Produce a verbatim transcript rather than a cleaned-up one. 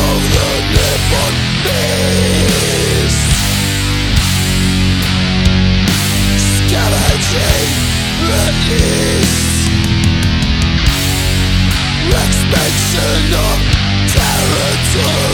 of the Nippon beast, scavenging the east, expansion of territory.